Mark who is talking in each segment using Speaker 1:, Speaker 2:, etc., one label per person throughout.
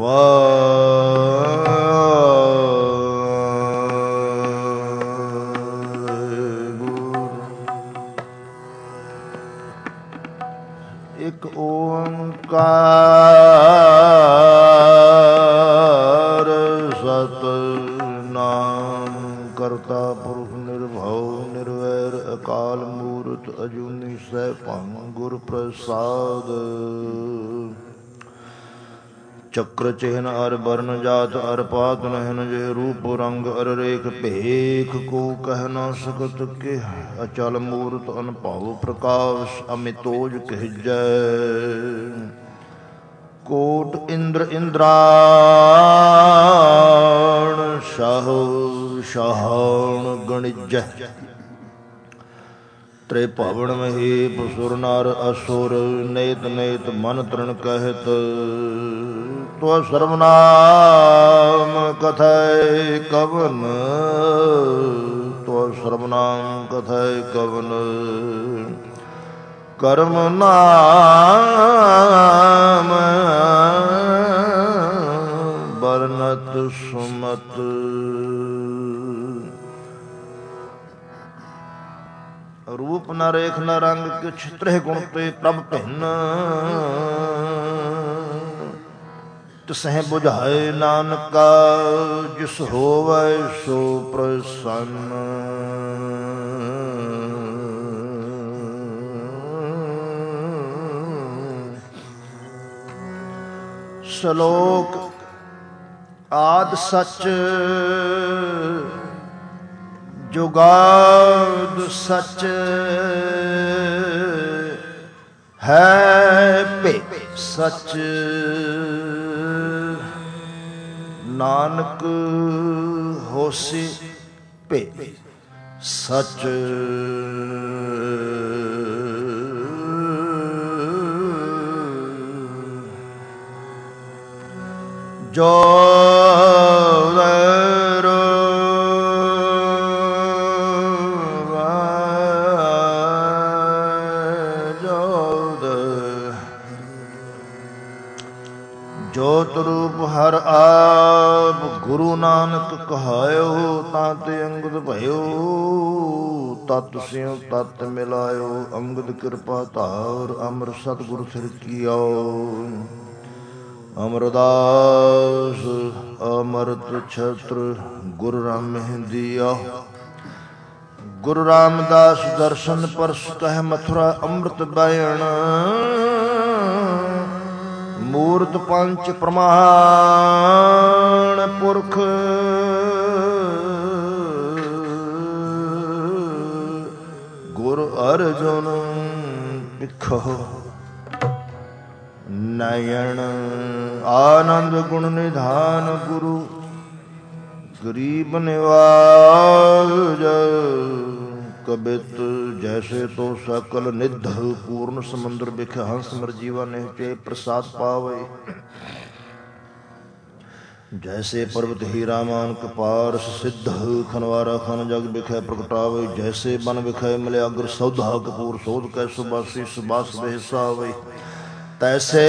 Speaker 1: ਇਕ ਓੰਕਾਰ ਸਤਿਨਾਮ ਕਰਤਾ ਪੁਰਖ ਨਿਰਭਉ ਨਿਰਵੈਰ ਅਕਾਲ ਮੂਰਤ ਅਜੂਨੀ ਸੈਭੰ ਗੁਰ ਪ੍ਰਸਾਦ। ਚੱਕਰ ਚਿਹਨ ਅਰ ਬਰਨ ਜਾਤ ਅਰ ਪਾਤ ਨਹਿਨ ਜੇ ਰੂਪ ਰੰਗ ਅਰ ਰੇਖ ਭੇਖ ਕੋ ਕਹਿ ਨ ਸਕਤ ਕਿਹ ਅਚਲ ਮੂਰਤ ਅਨਭਉ ਪ੍ਰਕਾਸ਼ ਅਮਿਤੋਜ ਕਹਿਜੈ। ਕੋਟ ਇੰਦਰ ਇੰਦਰਾਣ ਸ਼ਾਹ ਸ਼ਾਹਣ ਗਣਿਜੈ। ਤ੍ਰਿਭਵਨ ਮਹੀਪ ਸੁਰ ਨਰ ਅਸੁਰ ਨੇਤ ਨੇਤ ਮਨ ਤ੍ਰਿਣ ਕਹਿਤ। ਤੋ ਸਰਬਨਾਮ ਕਥੈ ਕਵਨ ਤੋ ਸਰਬਨਾਮ ਕਥੈ ਕਵਨ। ਕਰਮ ਨਾਮ ਬਰਨਤ ਸੁਮਤ। ਰੂਪ ਨ ਰੇਖ ਨ ਰੰਗ ਕਿਛ ਤ੍ਰਿਹ ਗੁਣ ਤੇ ਪ੍ਰਭ ਭਿੰਨ। ਤਿਸਹਿ ਬੁਝਾਏ ਨਾਨਕਾ ਜਿਸ ਹੋਵੈ ਸੋ ਪ੍ਰਸੰਨ। ਸ਼ਲੋਕ ਆਦਿ ਸਚ ਜੁਗਾਦ ਸਚ ਹੈ ਭੇ ਸਚ। ਨਾਨਕ ਹੋਸੀ ਭੇ ਸਚ। ਜੋ ਜੋਤ ਰੂਪ ਹਰ ਆਪ ਗੁਰੂ ਨਾਨਕ ਕਹਾਇਓ। ਤਾਂ ਤੇ ਅੰਗਦ ਭਇਓ ਤਤ ਸਿਉ ਤਤ ਮਿਲਾਇਓ। ਅੰਗਦ ਕਿਰਪਾ ਧਾਰ ਅਮਰ ਸਤਿਗੁਰ ਸਿਰ ਕੀਓ। ਅਮਰਦਾਸ ਅਮਰਤ ਛਤਰ ਗੁਰੂ ਰਾਮ ਦਿਆ। ਗੁਰੂ ਰਾਮਦਾਸ ਦਰਸ਼ਨ ਪਰਸ ਕਹਿ ਮਥੁਰਾ ਅੰਮ੍ਰਿਤ ਬੈਣ। ਮੂਰਤ ਪੰਚ ਪ੍ਰਮਾਣ ਪੁਰਖ ਗੁਰ ਅਰਜੁਨ ਪਿਖੋ। ਨਯਨ ਆਨੰਦ ਗੁਣ ਨਿਧਾਨ ਗੁਰੂ ਗਰੀਬ ਨਿਵਾਜ। ਕਬਿਤ ਜੈਸੇ ਤੋ ਸਕਲ ਨਿਧ ਪੂਰਨ ਸਮੁੰਦਰ ਬਿਖ ਹੰਸ ਮਰਜੀਵਾ ਨਿਹਚੇ ਪ੍ਰਸਾਦ ਪਾਵੇ। ਜੈਸੇ ਪਰਬਤ ਹੀਰਾ ਮਾਨਕ ਪਾਰਸ ਸਿੱਧ ਖਨਵਾਰਾ ਖਨ ਜਗ ਬਿਖੈ ਪ੍ਰਗਟਾਵੇ। ਜੈਸੇ ਬਨ ਵਿਖੈ ਮਲਿਆਗਰ ਸੌਧਾ ਕਪੂਰ ਸੋਧ ਕੈ ਸੁਬਾਸੀ ਸੁਬਾਸ ਬਹਿਸਾਵੇ। ਤੈਸੇ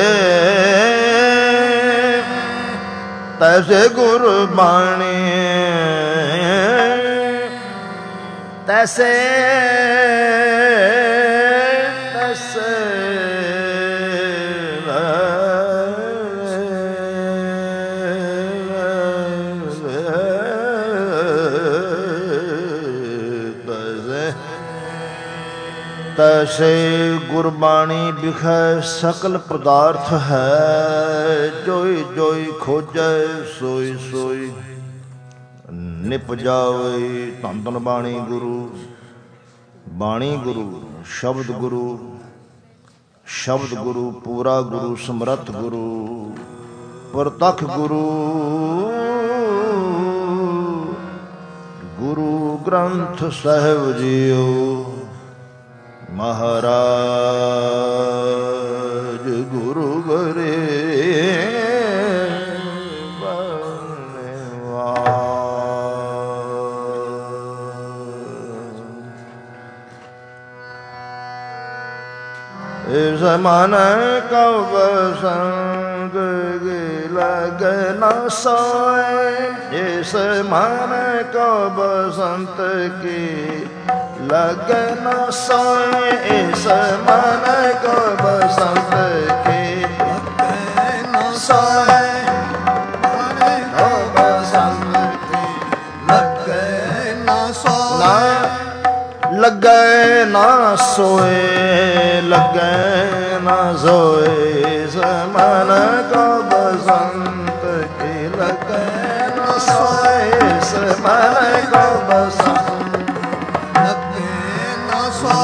Speaker 1: ਤੈਸੇ ਗੁਰ ਬਾਣੀ ਤੈਸੇ ਤੈਸੇ ਤੈਸੇ ਗੁਰਬਾਣੀ ਬਿਖੈ ਸਕਲ ਪਦਾਰਥ ਹੈ। ਜੋਈ ਜੋਈ ਖੋਜੈ ਸੋਈ ਸੋਈ ਨਿਪ ਜਾਵੇ। ਧੰਨ ਧੰਨ ਬਾਣੀ ਗੁਰੂ ਬਾਣੀ ਗੁਰੂ ਸ਼ਬਦ ਗੁਰੂ ਸ਼ਬਦ ਗੁਰੂ ਪੂਰਾ ਗੁਰੂ ਸਮਰੱਥ ਗੁਰੂ ਪ੍ਰਤੱਖ ਗੁਰੂ ਗੁਰੂ ਗ੍ਰੰਥ ਸਾਹਿਬ ਜੀਓ। ਮਹਾਰਾਜ ਗੁਰੂ ਗਰੇ इस मन कब संग लग न सोए, इस मन को बसंत की लग न सोए, इस मन को बसंत की लग न सोए, लगे ना सोए, लगे ना सोए, इस मन को बसंत की लगे ना सोए, इस मन को बसंत लगे ना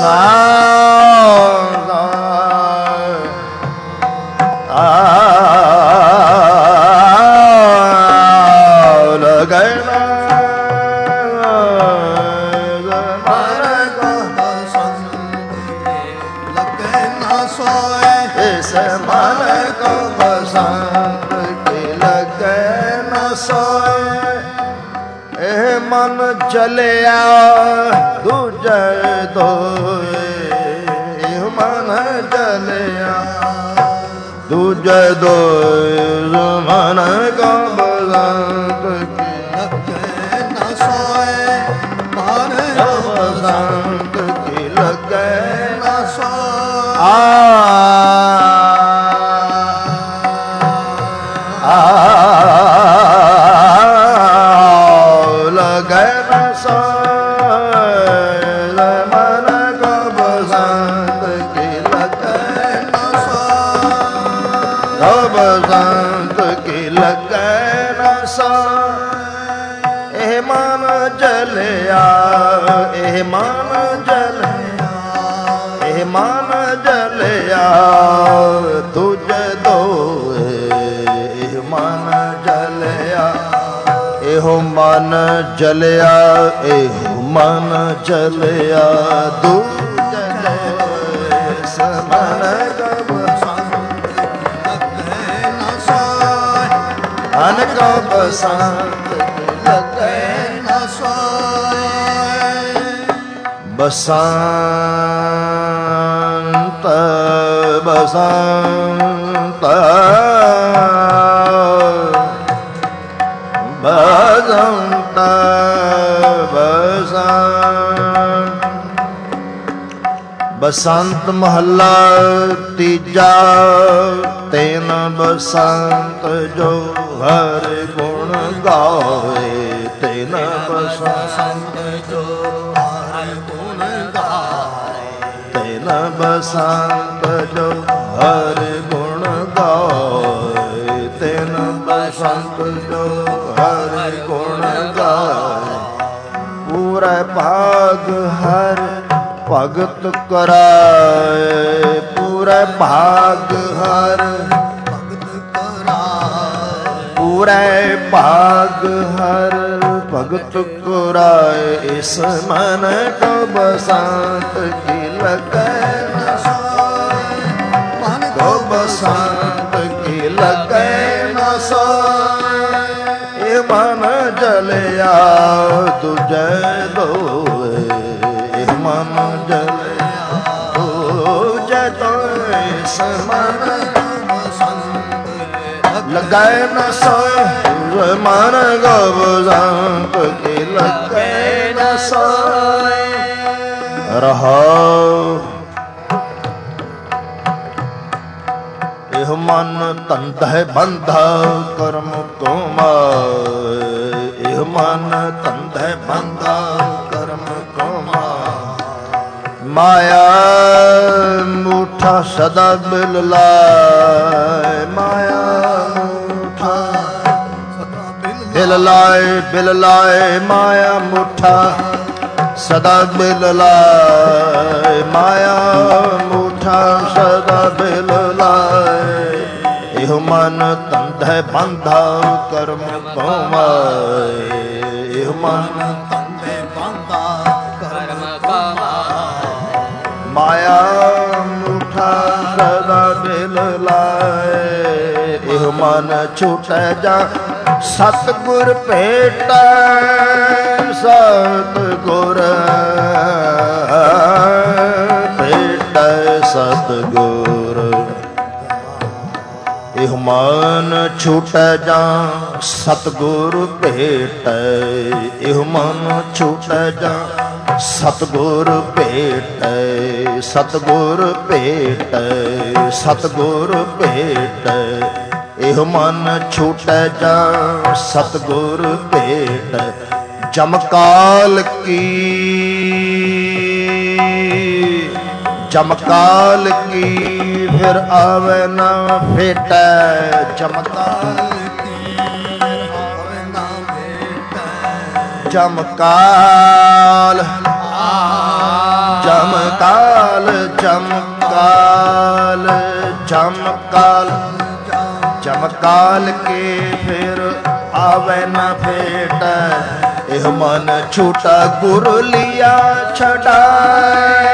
Speaker 1: सोए, इस मन को बसंत की लगे न सोए, एह मन जलिया दूजे दोए, एह मन जलिया दूजे दोए, मन को बसंत की लगे न सोए, मन को बसंत की लगे न सोए। लगे न सोए, मन को बसंत की लगे न सोए, बसंत की लगे न सोए, एह मन जलिया, एह मन जलिया, एह मन जलिया तुझे दोए, एह मन जलिया, एहो मन जलिया, एहो मन जलिया तुझे दोए, इस मन को बसंत लगे न सोए, मन को बसंत लगे न सोए, बसंत बसंत बसंत बसंत, बसंत महला तीजा, तेन बसंत जो हर गुण गाए, तेन बसंत जो हर गुण गाए, तेन बसंत जो हर गुण गाए, तेन बसंत जो हर गुण गाए, पूरा भाग हर भगत कराए, पूरा भाग हर भगत कराए, पूरा भाग हर भगत कराए, इस मन को बसंत की लगे न सोए, मन को बसंत की लगे न सोए, ये मन जलिया तुझे दोए, ये मन जलिया तुझे दोए, इस मन को बसंत लगे न सोए, मन को बसंत की लगे न सोए, रहो एह मन तंध बंधा कर्म को माए, एह मन तंध बंधा कर्म को माया, मूठा सदा बिल लाए, माया मूठा सदा बिल लाए, माया मूठा सदा बिल लाए, माया मूठा सदा बिल लाए, एह मन तंध बंधा कर्म को माए, एह मन तंध बंधा कर्म को माया मूठा सदा बिल लाए, एह मन छूटे जा सतगुर भेटै, सतगुर भेटै, सतगुर। इह मन छूटै जां सतगुर भेटै, इह मन छूटै जां सतगुर भेटै, सतगुर भेटै, सतगुर भेटै। इह मन छूटै जां सतगुर भेटै। जमकाल की, जमकाल की फिर आवे ना भेटै, जमकाल की फिर आवे ना भेटै। जमकाल जमकाल जमकाल जमकाल जमकाल के फिर आवे ना भेटै। इह मन छूटा गुर लिया छड़ाए,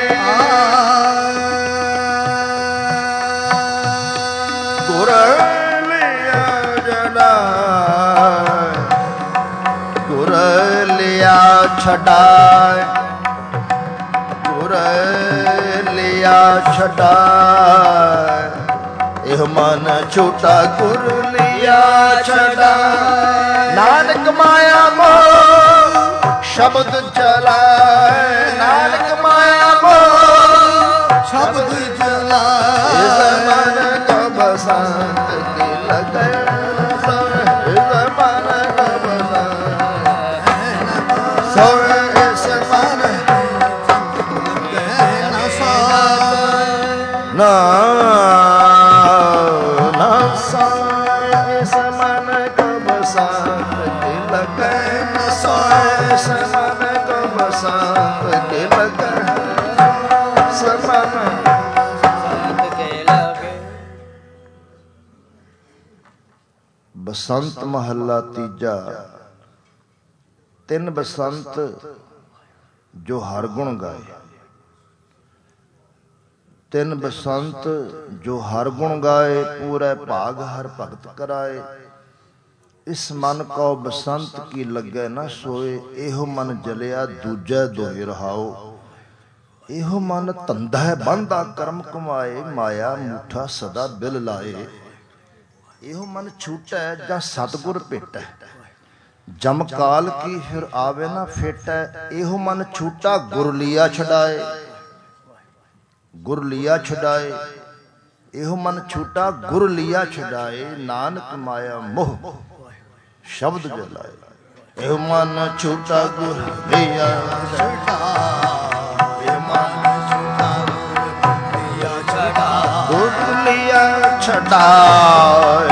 Speaker 1: गुर लिया छड़ाए, गुर लिया छड़ाए, गुर लिया छड़ाए। इह मन छूटा गुर लिया छड़ाए। नानक माया मोह शब्द चलाए, नानक माया मोह शब्द चलाए। इस मन को बसंत की लगे सोए, इस मन को बसंत सोए, इस मन न सोए ना बसंत महला तीजा। तिन बसंत जो हर गुण गाए, तिन बसंत जो हर गुण गाए। पूरे भाग हर भगत कराए। इस मन को बसंत की लगे न सोए, एहो मन जलिया दूजा दोहे रहाओ। एहो मन धंधा बंधा कर्म कमाए, माया मूठा सदा बिल लाए। एहो मन छूटै जां सतगुर भेटै, जमकाल की फिर आवे ना फेटै। एहो मन छूटा गुर लिया छड़ाए, गुर लिया छड़ाए। एहो मन छूटा गुर लिया छड़ाए। नानक माया मोह शब्द जलाए। एहो मन छूटा गुर लिया छड़ाए, एहो मन छूटा गुर लिया छड़ाए, गुर लिया छड़ाए।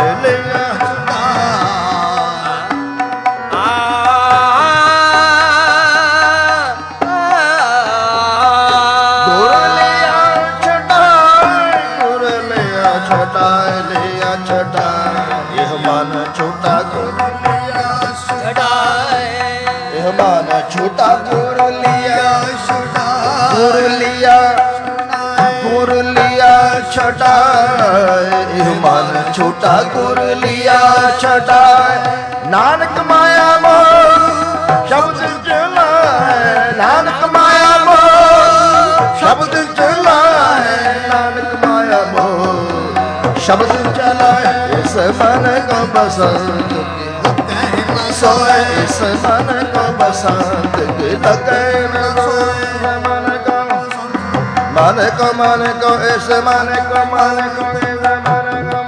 Speaker 1: छूटा गुर लिया गुर लिया गुर लिया छड़ाए। इह मन छूटा गुर लिया छड़ाए। नानक माया मोह शब्द चलाए, नानक माया मोह शब्द चलाए, नानक माया मोह शब्द चलाए। इस मन को बसंत सोए, इस मन को बसंत की लगे न सोए। मन को इस मन को मन को इस मन को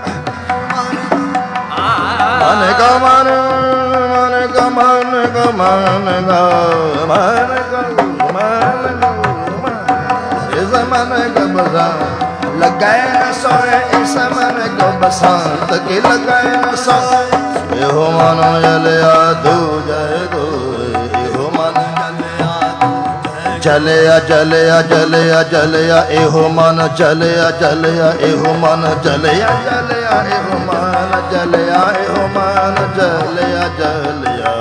Speaker 1: मन को मन मन को मन को मन को मन को मन को इस मन को बसंत लगे न सोए, इस मन को बसंत की लगे न सोए। एहो मन जलिया दूजा दोए, एहो मन जलिया जलिया जलिया जलिया। एहो मन जलिया जलिया, एहो मन जलिया जलिया, एहो मन जलिया, एहो मन जलिया जलिया,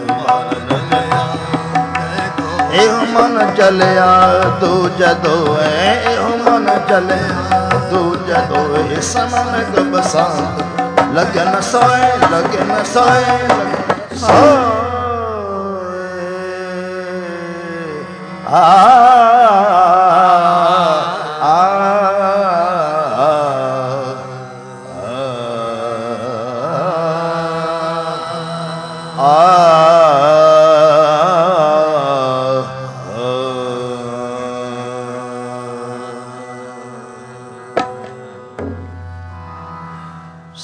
Speaker 1: एहो मन जलिया दूजा दोए, एहो मन जलिया दूजा दोए। इस मन को बसंत लगे न सोए, लगे न सोए, सोए। आ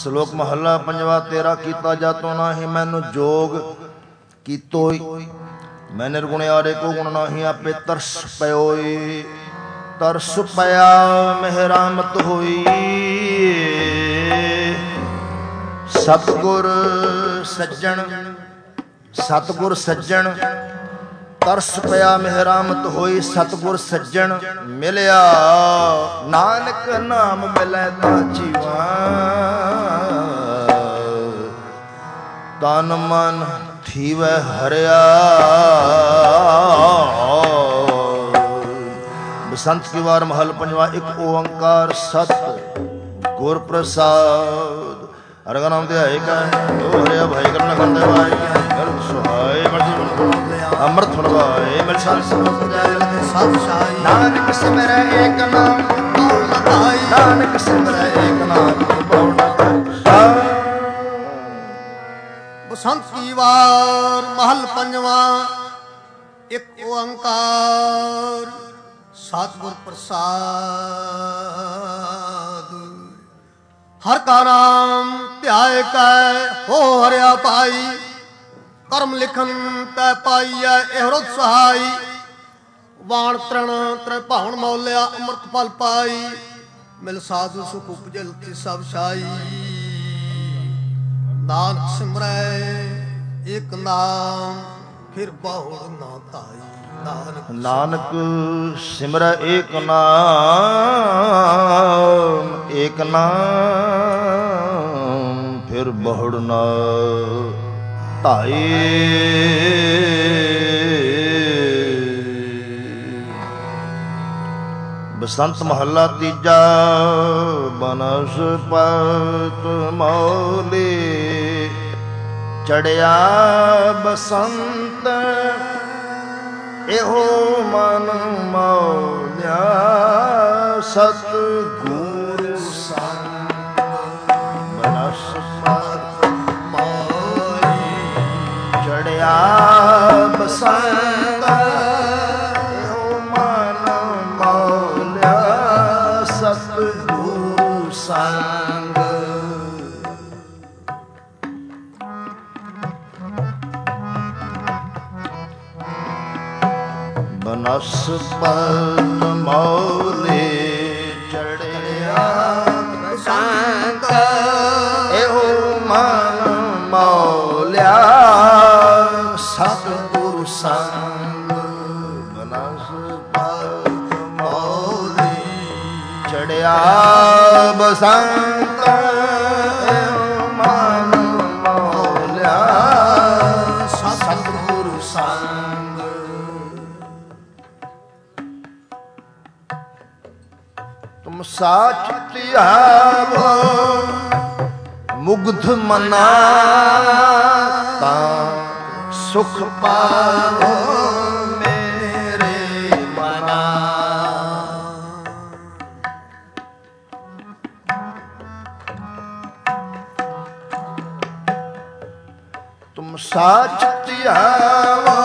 Speaker 1: ਸ਼ਲੋਕ ਮਹੱਲਾ ਪੰਜਵਾ। ਤੇਰਾ ਕੀਤਾ ਜਾਤੋ ਨਾਹੀ ਮੈਨੂੰ ਜੋਗ ਕੀਤੋਈ, ਮੈਂ ਨਿਰਗੁਣਿਆਰੇ ਕੋ ਗੁਣ ਨਾਹੀ ਆਪੇ ਤਰਸ ਪਇਓਈ। ਤਰਸ ਪਿਆ ਮਿਹਰਾਮਤ ਹੋਈ, ਸਤਿਗੁਰ ਸੱਜਣ ਸਤਿਗੁਰ ਸੱਜਣ। ਤਰਸ ਪਿਆ ਮਿਹਰਾਮਤ ਹੋਈ, ਸਤਿਗੁਰ ਸੱਜਣ ਮਿਲਿਆ। ਨਾਨਕ ਨਾਮ ਮਿਲੈ ਤਾਂ ਜੀਵਾ, ਤਨ ਮਨ ਥੀਵੈ ਹਰਿਆ। ਬਸੰਤ ਕੀ ਵਾਰ ਮਹਲ ਪੰਜਵਾ। ਇੱਕ ਓੰਕਾਰ ਸਤ ਗੁਰ ਪ੍ਰਸਾਦ। ਅਰਗਾ ਨਾਮ ਤੇ ਆਏ ਕਾ ਉਹ ਹਰਿਆ ਭਾਈ ਕਰਨ ਖੰਦੇ ਵਾਈ ਗਰਭ ਸੁਹਾਏ ਮਰਜੀ ਅੰਮ੍ਰਿਤ ਫਲਵਾਏ ਮਿਲ ਸੰਤ ਸਭ ਸਾਈ। ਨਾਨਕ ਸਿਮਰੈ ਏਕ ਨਾਮ ਦੌਲਤ ਆਈ, ਨਾਨਕ ਸਿਮਰੈ ਏਕ ਨਾਮ ਦੌਲਤ ਆਈ।
Speaker 2: ਬਸੰਤ ਕੀ ਵਾਰ ਮਹਲ ਪੰਜਵਾ। ਇੱਕ ਓੰਕਾਰ ਸਤਿਗੁਰ ਪ੍ਰਸਾਦ। ਹਰ ਕਾ ਨਾਮ ਧਿਆਏ ਕੈ ਹੋ ਹਰਿਆ ਭਾਈ, ਕਰਮ ਲਿਖਨ ਤੈ ਪਾਈਐ ਇਹੋ ਸਹਾਈ। ਵਾਣ ਤ੍ਰਣ ਤ੍ਰੈ ਭਾਵਨ ਮੌਲਿਆ ਅੰਮ੍ਰਿਤ ਫਲ ਪਾਈ, ਮਿਲ ਸਾਧੂ ਸੁਖ ਉਪਜਲ ਤੇ ਸਭ ਸਾਈ। ਨਾਨਕ ਸਿਮਰੈ ਏਕ ਨਾਮ ਫਿਰ ਬਹੁੜ ਨਾ ਧਾਈ।
Speaker 1: ਨਾਨਕ ਸਿਮਰੈ ਏਕ ਨਾਮ, ਏਕ ਨਾਮ ਫਿਰ ਬਹੁੜ ਨਾ ਧਾਈ। ਬਸੰਤ ਮਹੱਲਾ ਤੀਜਾ। ਬਨਸਪਤ ਮੌਲੀ ਚੜਿਆ ਬਸੰਤ, ਇਹੋ ਮਨ ਮੌਲਿਆ ਸਤਿਗੁਰ ਸੰਤ। ਬਨਸਪਤ ਮੌਲੀ ਚੜਿਆ ਬਸੰਤ, ਇਹੋ ਮਨ ਮੌਲਿਆ ਸਤਿਗੁਰ ਸੰਗ। ਬਨਸਪਤ ਮੌਲੀ ਚੜਿਆ ਬਸੰਤ, ਇਹੋ ਮਨ ਮੌਲਿਆ ਸਤਿਗੁਰ ਸੰਗ। ਬਨਸਪਤ ਮੌਲੀ ਚੜਿਆ ਬਸੰਤ, ਇਹੋ ਮਨ ਮੌਲਿਆ ਸਤਿਗੁਰ ਸੰਗ। ਤੁਮ ਸਾਚ ਧਿਆਵੋ ਮੁਗਧ ਮਨਾ, ਤਾਂ ਸੁਖ ਪਾਵੋ ਮੇਰੇ ਮਨਾ। ਤੁਮ ਸਾਚ ਧਿਆਵੋ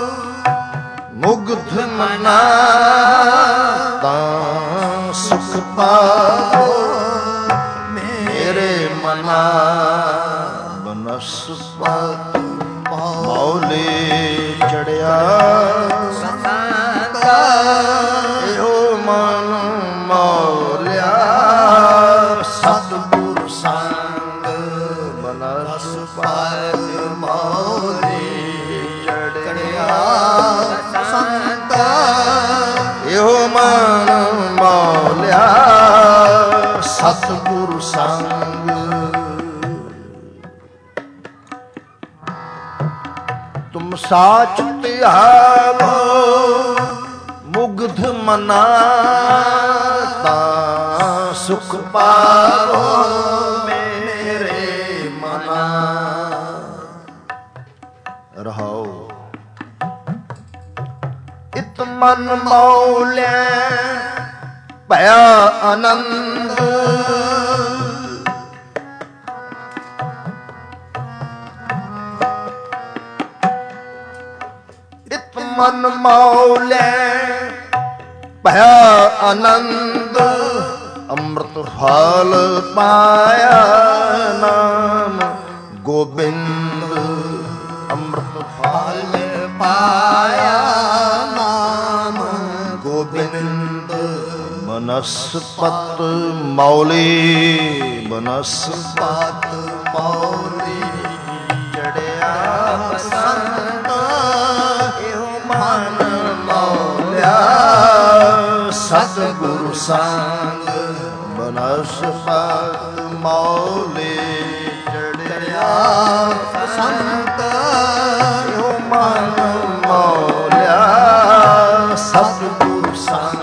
Speaker 1: ਮੁਗਧ ਮਨਾ, ਤਾਂ ਸੁਖ ਪਾਵੋ ਮੇਰੇ ਮਨਾ। ਬਨਸਪਤ ਮੌਲੀ ਚੜਿਆ ਬਸੰਤ, ਇਹੋ ਮਨ ਮੌਲਿਆ ਸਤਿਗੁਰ ਸੰਗ। ਬਨਸਪਤ ਮੌਲੀ ਚੜਿਆ ਬਸੰਤ, ਇਹੋ ਮਨ ਮੌਲਿਆ ਸਤਿਗੁਰ ਸੰਗ। ਤੁਮ ਸਾਚ ਧਿਆਵੋ ਮੁਗਧ ਮਨਾ, ਤਾਂ ਸੁਖ ਪਾਵੋ ਮੇਰੇ ਮਨਾ। ਰਹਾਓ ਇਤ ਮਨ ਮੌਲਿਆ ਭਇਆ ਆਨੰਦ, ਇਤ ਮਨ ਮੌਲਿਆ ਭਇਆ ਆਨੰਦ। ਅੰਮ੍ਰਿਤ ਫਲ ਪਾਇਆ ਨਾਮ ਗੋਬਿੰਦ। ਅੰਮ੍ਰਿਤ ਫਲ
Speaker 2: ਪਾਇਆ ਨਾਮ
Speaker 1: ਗੋਬਿੰਦ। ਬਨਸਪਤ ਮੌਲੀ ਬਨਸਪਤ ਮੌਲੀ ਚੜਿਆ ਬਸੰਤ ਇਹੋ ਮਨ ਮੌਲਿਆ ਸਤਿਗੁਰੂ ਸੰਗ। ਬਨਸਪਤ ਮੌਲੀ ਚੜਿਆ ਬਸੰਤ ਇਹੋ ਮਨ ਮੌਲਿਆ ਸਤਿਗੁਰੂ ਸੰਗ।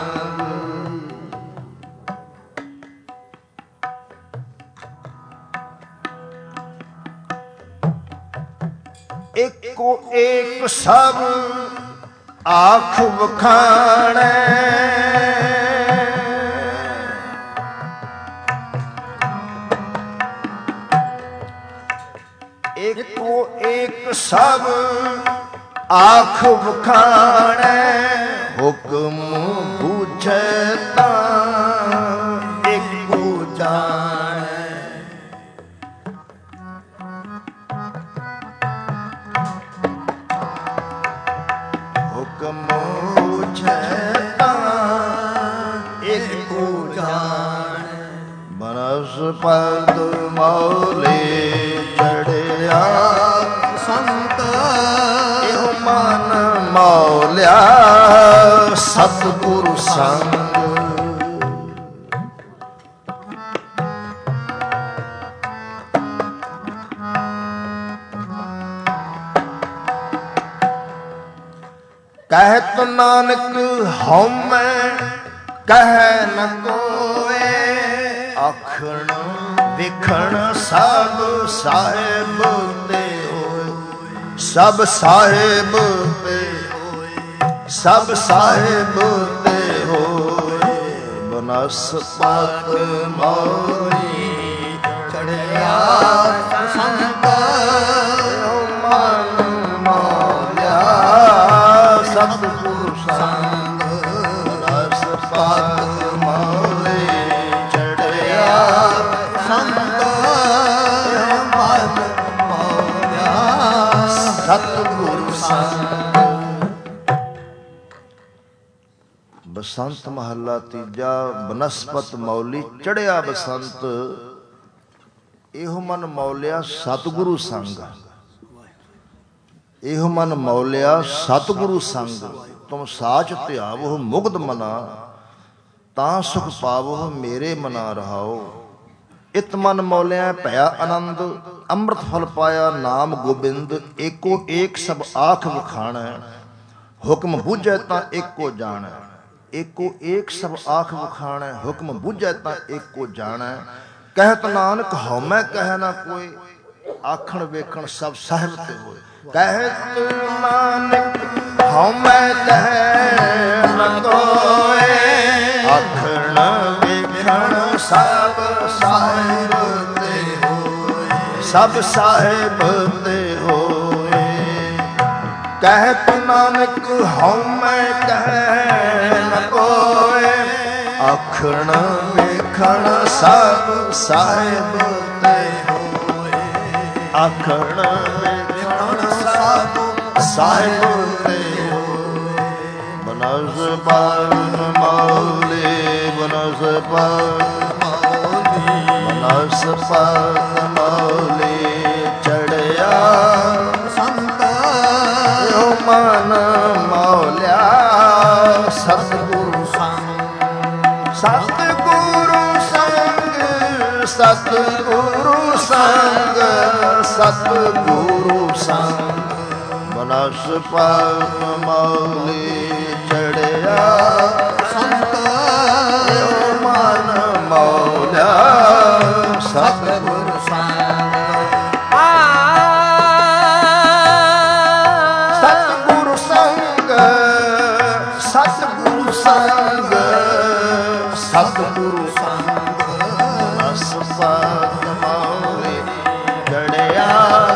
Speaker 1: ਏਕੋ ਏਕ ਸਭ ਆਖ ਵਖਾਣੈ। ਏਕੋ ਏਕ ਸਭ ਆਖ ਵਖਾਣੈ। ਹੁਕਮ ਬੂਝੈ ਤਾਂ ਏਕੋ ਜਾਣੈ। ਹੁਕਮ ਬੂਝੈ ਤਾਂ ਏਕੋ ਜਾਣੈ। ਬਨਸਪਤ ਮੌਲੀ ਚੜਿਆ ਸੰਤ ਇਹੋ ਮਨ ਮੌਲਿਆ ਸਤਿਗੁਰੂ ਸੰਗ। ਕਹਿਤ ਨਾਨਕ ਹਉਮੈ ਕਹਿ ਨ ਕੋਇ। ਆਖਣ ਵਿਖਣ ਸਭ ਸਾਹਿਬ ਤੇ ਹੋਏ। ਸਭ ਸਾਹਿਬ ਤੇ ਹੋਏ। ਸਭ ਸਾਹਿਬ ਤੇ ਹੋਏ। ਬਨਸਪਤ ਮੌਲੀ ਚੜਿਆ ਸੰਤ ਮਨ ਮੌਲਿਆ ਸਤਿਗੁਰੂ ਸੰਗ। ਬਨਸਪਤ ਮੌਲੀ ਚੜਿਆ ਸੰਤ ਮਨ ਮੌਲਿਆ ਸਤਿਗੁਰੂ ਸੰਗ। ਬਸੰਤ ਮਹੱਲਾ ਤੀਜਾ। ਬਨਸਪਤ ਮੌਲੀ ਚੜਿਆ ਬਸੰਤ ਇਹੋ ਮਨ ਮੌਲਿਆ ਸਤਿਗੁਰੂ ਸੰਗ। ਇਹੋ ਮਨ ਮੌਲਿਆ ਸਤਿਗੁਰੂ ਸੰਗ। ਤੁਮ ਸਾਚ ਧਿਆਵੋ ਮੁਗਧ ਮਨਾ ਤਾਂ ਸੁਖ ਪਾਵੋ ਮੇਰੇ ਮਨਾ ਰਹਾਓ। ਇਤ ਮਨ ਮੌਲਿਆ ਭਇਆ ਆਨੰਦ ਅੰਮ੍ਰਿਤ ਫਲ ਪਾਇਆ ਨਾਮ ਗੋਬਿੰਦ। ਏਕੋ ਏਕ ਸਭ ਆਖ ਵਖਾਣੈ। ਹੁਕਮ ਬੁਝੈ ਤਾਂ ਏਕੋ ਜਾਣੈ। ਏਕੋ ਏਕ ਸਭ ਆਖ ਵਖਾਣੈ। ਹੁਕਮ ਬੁਝੈ ਤਾਂ ਏਕੋ ਜਾਣੈ। ਕਹਿਤ ਨਾਨਕ ਹਉਮੈ ਕਹਿ ਨਾ ਕੋਈ। ਆਖਣ ਵੇਖਣ ਸਭ ਸਾਹਿਬ ਤੇ ਹੋਏ। ਕਹਿਤ ਨਾਨਕ ਹਉਮੈ ਕਹਿ ਨ ਕੋਇ। ਆਖਣ ਵੇਖਣ ਸਭ ਸਾਹਿਬ ਤੇ ਹੋਏ। ਸਭ ਸਾਹਿਬ ਤੇ ਹੋਏ। ਕਹਿਤ ਨਾਨਕ ਹਉਮੈ ਕਹਿ ਨ ਕੋਇ। ਆਖਣ ਵੇਖਣ ਸਭ ਸਾਹਿਬ ਤੇ ਹੋਏ। ਆਖਣ ਵੇਖਣ ਸਭ ਸਾਹਿਬ ਤੇ ਹੋਏ। ਬਨਸਪਤ ਮੌਲੀ ਬਨਸਪਤ ਮੌਲੀ ਬਨਸਪਤ ਮੌਲੀ ਚੜਿਆ ਸੰਤ ਇਹੋ ਮਨ ਮੌਲਿਆ ਸਤਿਗੁਰੂ ਸੰਗ। ਸਤਿਗੁਰੂ ਸੰਗ ਸਤਿਗੁਰੂ ਸੰਗ ਸਤਿਗੁਰੂ ਸੰਗ। ਬਨਸਪਤ ਮੌਲੀ ਚੜਿਆ ਸੰਤ ਇਹੋ ਮਨ ਮੌਲਿਆ ਸਤਿਗੁਰੂ ਸੰਗ। ਸਤਿਗੁਰੂ ਸੰਗ ਸਤਿਗੁਰੂ ਸੰਗ ਸਤਿਗੁਰੂ ਸੰਗ। ਬਨਸਪਤ ਮੌਲੀ ਚੜਿਆ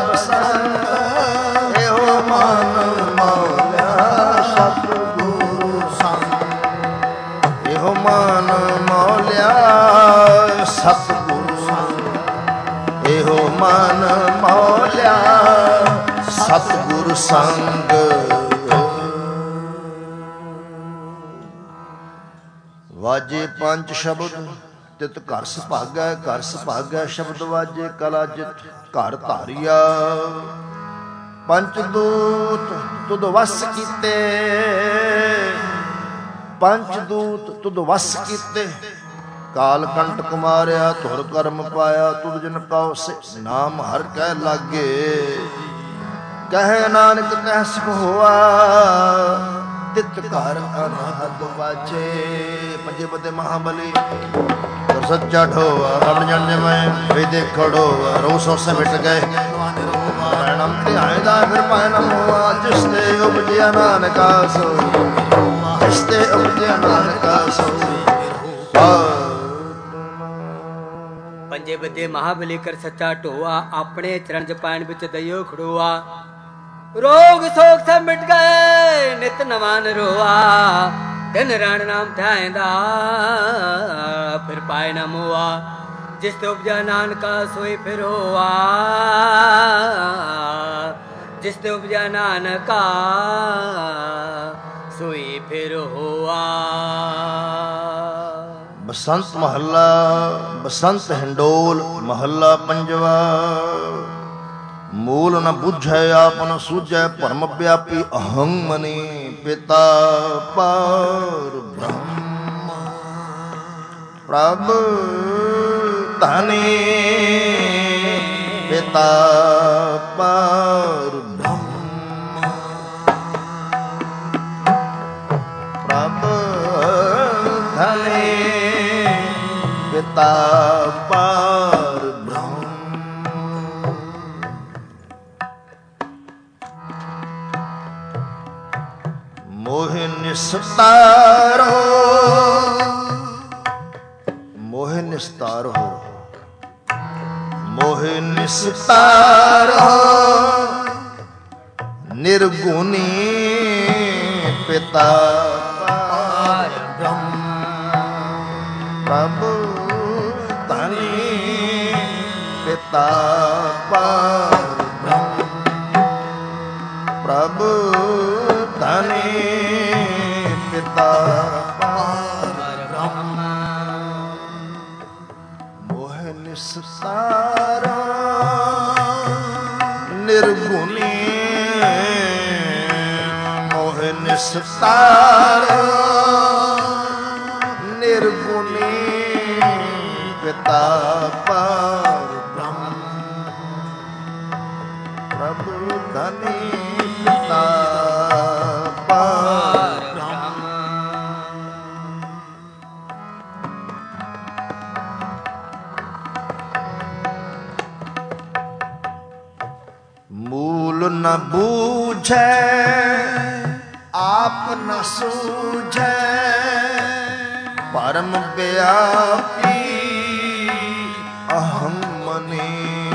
Speaker 1: ਸੰਤ ਇਹੋ ਮਨ ਮੌਲਿਆ ਸਤਿਗੁਰੂ ਸੰਗ। ਇਹੋ ਮਨ ਮੌਲਿਆ ਸਤਿਗੁਰੂ ਇਹੋ ਮਨ ਮੌਲਿਆ ਸਤਿਗੁਰ ਸੰਗ। ਵਾਜੇ ਪੰਜ ਸ਼ਬਦ ਤਿਤ ਘਰ ਸੁਭਾਗੈ, ਘਰ ਸੁਭਾਗੈ ਸ਼ਬਦ ਵਾਜੇ ਕਲਾ ਜਿਤ ਘਰ ਧਾਰਿਆ। ਪੰਚ ਦੂਤ ਤੁਧ ਵਸ ਕੀਤੇ, ਪੰਚ ਦੂਤ ਤੁਧ ਵਸ ਕੀਤੇ। ਕਾਲ ਕੰਟਕ ਮਾਰਿਆ ਧੁਰ ਕਰਮ ਪਾਇਆ, ਤੁਧ ਜਨ ਕਉ ਸੇ ਨਾਮ ਹਰ ਕਹਿ ਲਾਗੇ। ਕਹਿ ਨਾਨਕ ਕਹਿ ਸੁਖ ਹੋਆ, ਤਿਤ ਘਰ ਅਨਹਦ ਵਾਜੇ। ਪੰਜੇ ਪਦੇ ਮਹਾਬਲੀ ਤੁਰ ਸੱਚਾ ਢੋਆ, ਰਣ ਜਨ ਜਮੈ ਵੇ ਦੇਖੜੋ। ਰੋ ਸੋ ਸੇ ਮਿਟ ਗਏ ਪ੍ਰਣਮ ਧਿਆਇਦਾ, ਫਿਰ ਪਾਇ ਨ ਹੋਆ। ਜਿਸ ਤੇ ਉਪਜਿਆ ਨਾਨਕਾ ਸੋਈ, ਜਿਸ ਤੇ ਉਪਜਿਆ ਨਾਨਕਾ ਸੋਈ।
Speaker 3: ਪੰਜੇ ਬੱਦੇ ਮਹਾਬਲੀ ਕਰ ਸੱਚਾ ਢੋਆ, ਆਪਣੇ ਚਰਨ ਜਪਾਣ ਵਿੱਚ ਦਈਓ ਖੜੋਆ। ਰੋਗ ਸੋਗ ਸਭ ਮਿਟ ਗਏ ਨਿਤ ਨਵਾਂ ਨਰੋਆ। ਦਿਨ ਰਣ ਨਾਮ ਧਿਆਇਂਦਾ, ਫਿਰ ਪਾਏ ਨ ਮੋਆ। ਜਿਸ ਤੇ ਉਪਜਿਆ ਨਾਨਕਾ ਸੋਈ ਫਿਰ ਹੋਆ, ਜਿਸ ਤੇ ਉਪਜਿਆ ਨਾਨਕਾ ਸੋਈ ਫਿਰ ਹੋਆ।
Speaker 1: ਬਸੰਤ ਮਹੱਲਾ, ਬਸੰਤ ਹਿੰਡੋਲ ਮਹੱਲਾ ਪੰਜਵਾ। ਮੂਲ ਨ ਬੁਝੈ ਆਪ ਨ ਸੂਝੈ, ਭਰਮ ਵਿਆਪੀ ਅਹੰ ਮਨੀ। ਪਿਤਾ ਪਾਰ ਬ੍ਰਹਮ ਪ੍ਰਭ ਧਨੀ, ਪਿਤਾ ਪਾਰ ਬ੍ਰਹਮ ਪ੍ਰਭ ਧਨੀ, ਪਿਤਾ ਪਾਰ ਬ੍ਰਹਮ। ਮੋਹਿ ਨਿਸਤਾਰੋ, ਮੋਹਿ ਨਿਸਤਾਰੋ, ਮੋਹਿ ਨਿਸਤਾਰੋ। ਨਿਰਗੁਣੀ ਪਿਤਾ ਪਾਰ ਬ੍ਰਹਮ ਪ੍ਰਭ ਧਨੀ, ਪਿਤਾ ਪਾਰ ਬ੍ਰਹਮ ਪ੍ਰਭ ਧਨੀ, ਪਿਤਾ ਪਾਰ ਬ੍ਰਹਮ। ਮੋਹ ਨਿਸਤਾਰਾ ਨਿਰਗੁਣੀ, ਮੋਹ ਨਿਸਤਾਰਾ ਨਿਰਗੁਣੀ, ਪਿਤਾ ਪਾਰ ਬ੍ਰਹਮ ਪ੍ਰਭ ਧਨੀ, ਪਿਤਾ ਪਾਰ ਬ੍ਰਹਮ। ਮੂਲ ਨ ਬੂਝੈ ਆਪ ਨ ਸੂਝੈ, ਭਰਮ ਵਿਆਪੀ ਅਹੰ ਮਨੀ।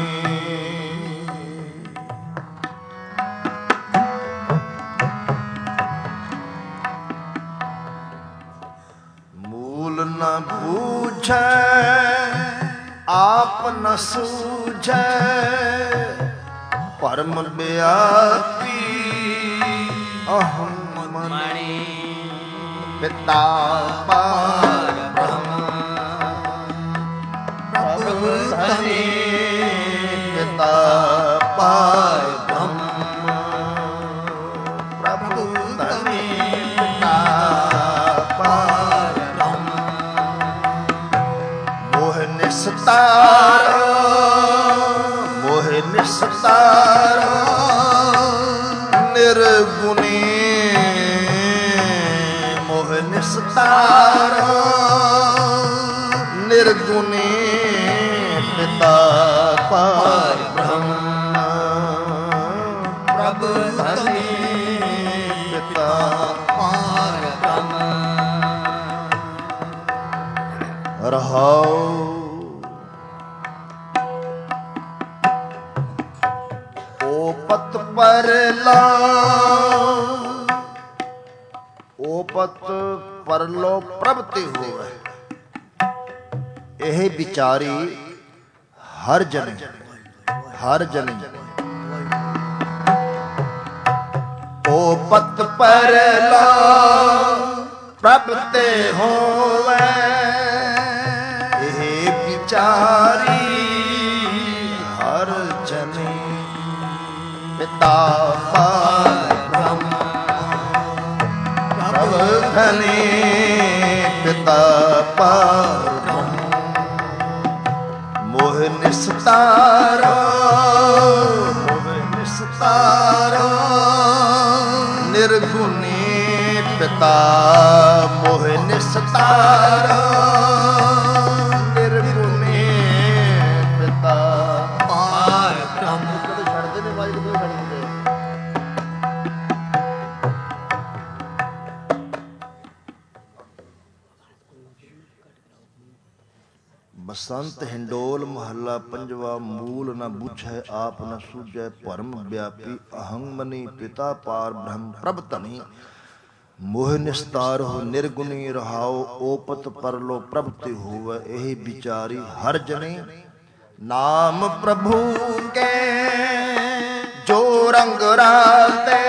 Speaker 1: ਮੂਲ ਨ ਬੂਝੈ ਆਪ ਨ ਸੂਝੈ, ਭਰਮ ਵਿਆਪੀ ਅਹੰ ਮਨੀ। ਪਿਤਾ ਪਾਰ ਬ੍ਰਹਮ ਪ੍ਰਭ ਧਨੀ, ਪਿਤਾ ਪਾਰ ਬ੍ਰਹਮ ਪ੍ਰਭ ਧਨੀ, ਪਿਤਾ ਪਾਰ ਬ੍ਰਹਮ। ਮੋਹ ਨਿਸਤਾਰਾ, ਮੋਹ ਨਿਸਤਾਰਾ ਨਿਰਗੁਣੀ, ਮੋਹ ਨਿਸਤਾਰਾ ਨਿਰਗੁਣੀ, ਪਿਤਾ ਪਾਰ ਬ੍ਰਹਮ ਪ੍ਰਭ ਧਨੀ, ਪਿਤਾ ਪਾਰ ਬ੍ਰਹਮ। ਰਹਾਉ ਓਪਤ ਪਰਲਾ, ਓਪਤ ਪਰਲੋ ਪ੍ਰਭ ਤੇ ਹੋਵੇ। ਇਹ ਵਿਚਾਰੀ ਹਰ ਜਨ ਹਰ ਜਨ ਓ ਪਤ ਪਰ ਲਾ ਪ੍ਰਭ ਤੇ ਹੋਵੇ ਇਹ ਵਿਚਾਰੀ ਹਰ ਜਨ ਪਿਤਾ ਪਾਰ ਬ੍ਰਹਮ ਪ੍ਰਭ ਧਨੇ ਪਿਤਾ ਪਾਰ ਮੋਹ ਨਿਸਤਾਰਾ ਨਿਰਗੁਣੀ ਪਿਤਾ ਮੋਹ ਨਿਸਤਾਰਾ ਨਿਰਗੁਣੀ ਪਿਤਾ ਪਾਰ ਬ੍ਰਹਮ ਕਦੇ ਛੱਡਦੇ ਨੇ ਵਾਹਿਗੁਰੂ ਕਦੇ ਛੱਡਦੇ ਬਸੰਤ ਹਿੰਡੋਲ ਮਹੱਲਾ ਪੰਜਵਾ ਮੂਲ ਨ ਬੁਝੈ ਆਪ ਨ ਸੂਝੈ ਭਰਮ ਵਿਆਪੀ ਅਹੰ ਮਨੀ ਪਿਤਾ ਪਾਰ ਬ੍ਰਹਮ ਪ੍ਰਭ ਧਨੀ ਮੋਹ ਨਿਸਤਾਰਹੁ ਨਿਰਗੁਣੀ ਰਹਾਉ ਓਪਤ ਪਰਲੋ ਪ੍ਰਭ ਤੇ ਹੋਵੈ ਇਹ ਵਿਚਾਰੀ ਹਰ ਜਨੇ ਨਾਮ ਪ੍ਰਭੂ ਕੇ ਜੋ ਰੰਗ ਰਾਤੇ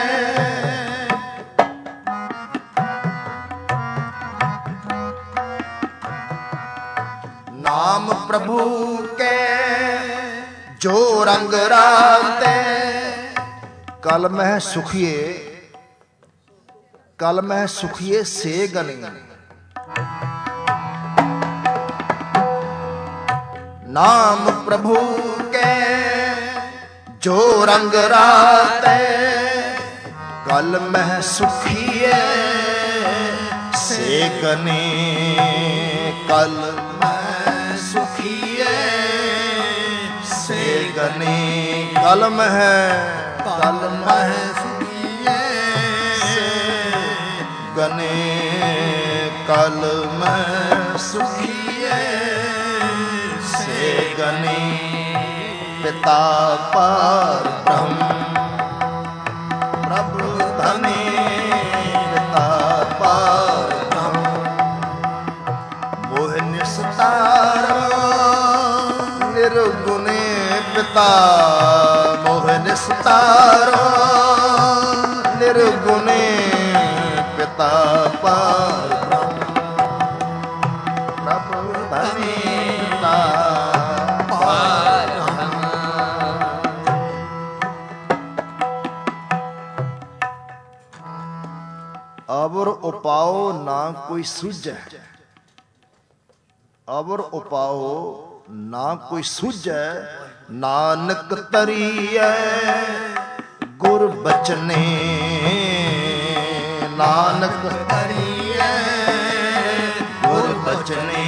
Speaker 1: ਨਾਮ ਪ੍ਰਭੂ ਕੇ ਜੋ ਰੰਗ ਰਾਤੇ ਕਲ ਮਹਿ ਸੁਖੀਏ ਸੇ ਗਨੀ ਨਾਮ ਪ੍ਰਭੂ ਕੇ ਜੋ ਰੰਗ ਰਾਤੇ ਕਲ ਮਹਿ ਸੁਖੀਏ ਸੇ ਗਨੀ ਕਲ ਸੁਖੀਏ ਸੇ ਗਨੀ ਕਲਮ ਹੈ ਸੁਖੀਏ ਸੇ ਗਨੀ ਕਲਮ ਸੁਖੀਏ ਸੇ ਗਨੀ ਪਿਤਾ ਪਾਰ ਬ੍ਰਹਮ ਪ੍ਰਭ ਧਨੀ ਪਿਤਾ ਪਾਰ ਬ੍ਰਹਮ ਮੋਹ ਨਿਸਤਾਰਾ ਨਿਰਗੁਣੇ ਪਿਤਾ ਮੋਹ ਨਿਸਤਾਰਾ ਨਿਰਗੁਣੇ ਪਿਤਾ ਪਾਰ ਬ੍ਰਹਮ ਪ੍ਰਭ ਧਨੀ ਪਿਤਾ ਪਾਰ ਅਵਰ ਉਪਾਓ ਨਾ ਕੋਈ ਸੂਝੈ ਅਵਰ ਉਪਾਓ ਨਾ ਕੋਈ ਸੂਝੈ ਨਾਨਕ ਤਰੀਐ ਗੁਰ ਬਚਨੇ ਨਾਨਕ ਤਰੀਐ ਗੁਰ ਬਚਨੇ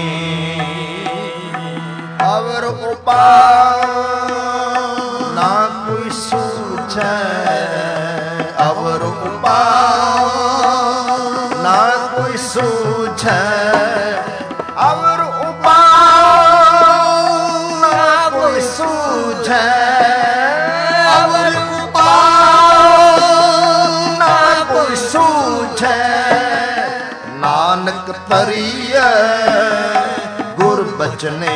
Speaker 1: ਅਵਰ ਉਪਾਓ ਨਾ ਕੋਈ ਸੂਝੈ ਅਵਰ ਉਪਾਓ ਨਾ ਕੋਈ ਸੂਝੈ ਅਵਰ ਸੂਝੈ ਅਵਰ ਉਪਾਉ ਨਾ ਕੋਈ ਸੂਝੈ ਨਾਨਕ ਤਰੀਐ ਗੁਰ ਬਚਨੇ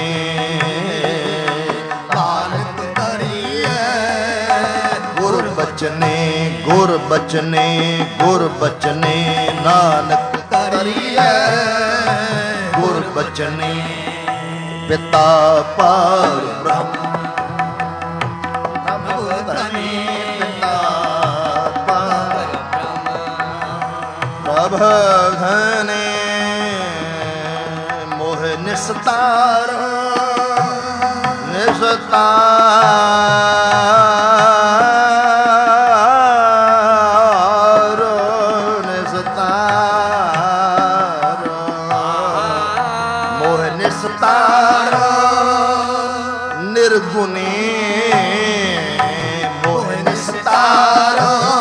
Speaker 1: ਨਾਨਕ ਤਰੀਐ ਗੁਰ ਬਚਨੇ ਗੁਰ ਬਚਨੇ ਗੁਰ ਬਚਨੇ ਨਾਨਕ ਤਰੀਐ ਗੁਰ ਬਚਨੇ ਪਿਤਾ ਪਾਰ ਬ੍ਰਹਮ ਪ੍ਰਭ ਧਨੀ ਪਿਤਾ ਪਾਰ ਪ੍ਰਭ ਧਨੀ ਮੋਹ ਨਿਸਤਾਰ ਮੋਹ ਨਿਸਤਾਰ ਨਿਰਗੁਣੇ ਮੋਹ ਨਿਸਤਾਰ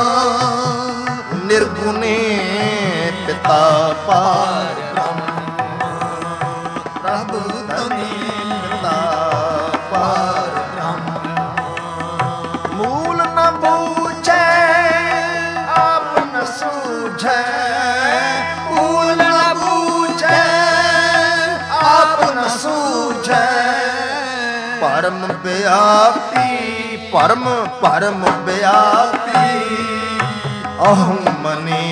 Speaker 1: ਨਿਰਗੁਣੇ ਪਿਤਾ ਪਾਰ ਪ੍ਰਭ ਧਨੀ ਪਿਤਾ ਪਾਰ ਮੂਲ ਨ ਬੂਝੈ ਆਪ ਨ ਸੂਝੈ ਮੂਲ ਨ ਬੂਝੈ ਆਪ ਨ ਸੂਝੈ परम व्यापी परम परम व्यापी अहम मने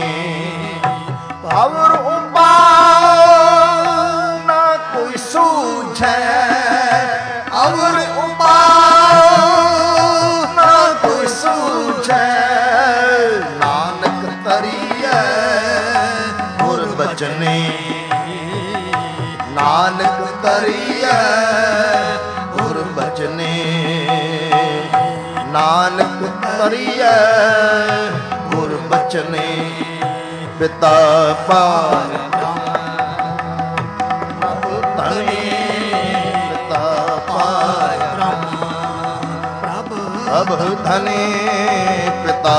Speaker 1: और उपाय ना कोई सूझे और उपाय ना कोई सूझे नानक तरिए गुर बचने नानक तरिए गुर बचने नानक तरिए गुर बचने पिता पार प्रभु धने पिता पार प्रभु धने पिता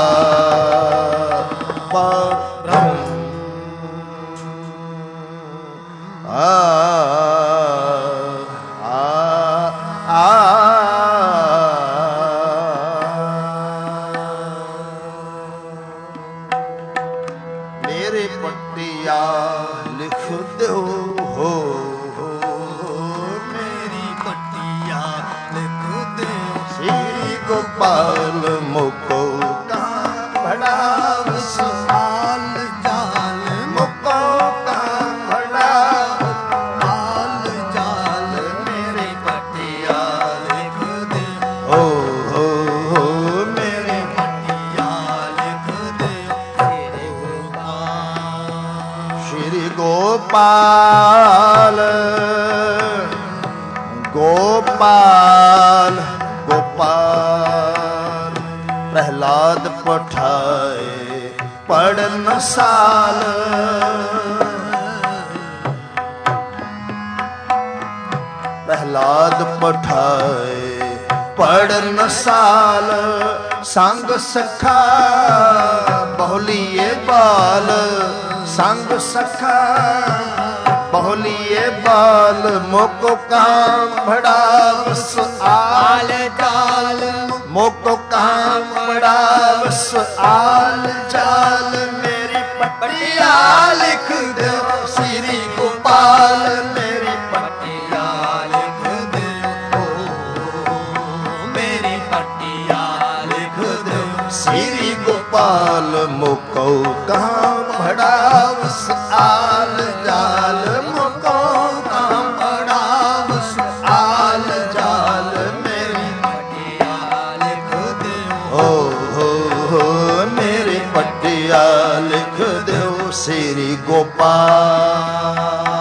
Speaker 1: पार मेरे पट्टिया लिख दो हो
Speaker 2: मेरी पट्टिया लिख दे
Speaker 1: श्री गोपाल मुको बड़ा
Speaker 2: हाल जाल
Speaker 1: मुको का बड़ा
Speaker 2: हाल जाल मेरी पट्टिया लिख दे
Speaker 1: हो मेरे
Speaker 2: पट्टिया लिख दे
Speaker 1: श्री गोपाल गोपाल गोपाल प्रहलाद पठाए पढ़न साल प्रहलाद पठाए पढ़न साल संग सखा बहुलिए बाल संग सखा बहुलिए बाल मोको काम भड़ावस आल जाल मोको काम भड़ावस आल जाल मेरी पट्टिया लिख दो श्री गोपाल मेरी पट्टिया लिख दो
Speaker 2: मेरी पट्टिया लिख दे
Speaker 1: श्री गोपाल मोको कहाँ भड़ावस आल जाल मोको कहाँ भड़ावस आल जाल मेरी
Speaker 2: पट्टिया लिख दे
Speaker 1: हो मेरी पट्टिया लिख दो श्री गोपाल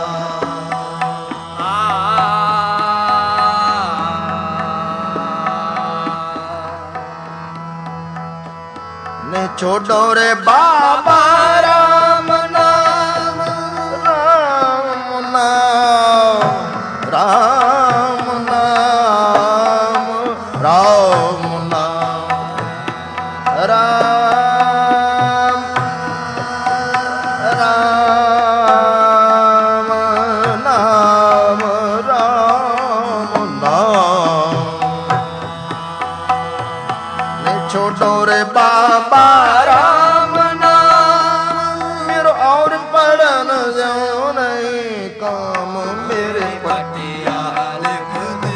Speaker 1: ने छोड़ो रे बाबा राम नाम राम नाम राम नाम राम नाम राम राम नाम राम नाम ने छोड़ो रे बाबा राम नाम मेरो और पढ़न जाओ नहीं काम मेरे
Speaker 2: पट्टिया लिख दे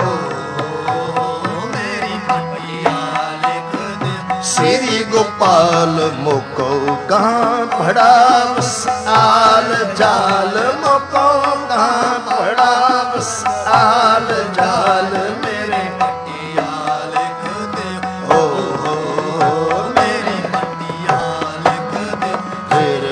Speaker 2: मेरी पट्टिया लिख दे
Speaker 1: श्री गोपाल मोको कहाँ पढ़ावस आल जाल मोको कहाँ पढ़ावस आल जाल मेरे
Speaker 2: पट्टिया लिख दे
Speaker 1: हो
Speaker 2: मेरी पट्टिया लिख दे
Speaker 1: फिर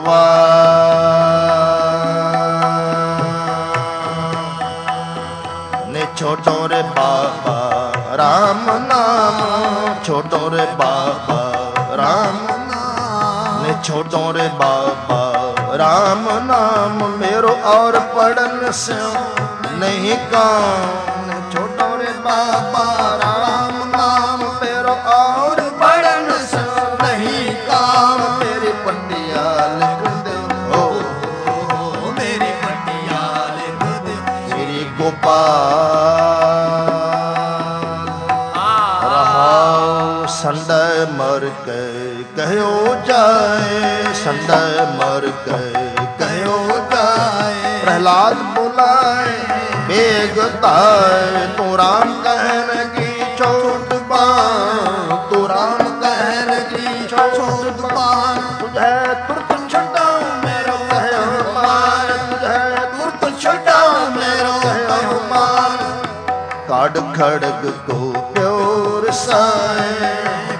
Speaker 1: ने छोटो रे बाबा राम नाम छोटो रे बाबा राम ने छोटो रे बाबा राम नाम मेरो और पढ़न से नहीं काम ने छोटो रे बाबा राम नाम मेरो और पढ़न से नहीं काम मेरी पट्टिया लिख दो
Speaker 2: मेरी पट्टिया लिख दे
Speaker 1: श्री गोपाल रहाओ संडय मर के कहो जाए संडय मर के कहो जाए प्रहलाद बुलाए बेग ताए तू राम कहन की छोट बान तू राम कहन की छोट बान तुझे तुरत छटाऊं मेरो कहो मान तुझे तुरत छटाऊं मेरो कहो मान काड खड़ग को प्योर साए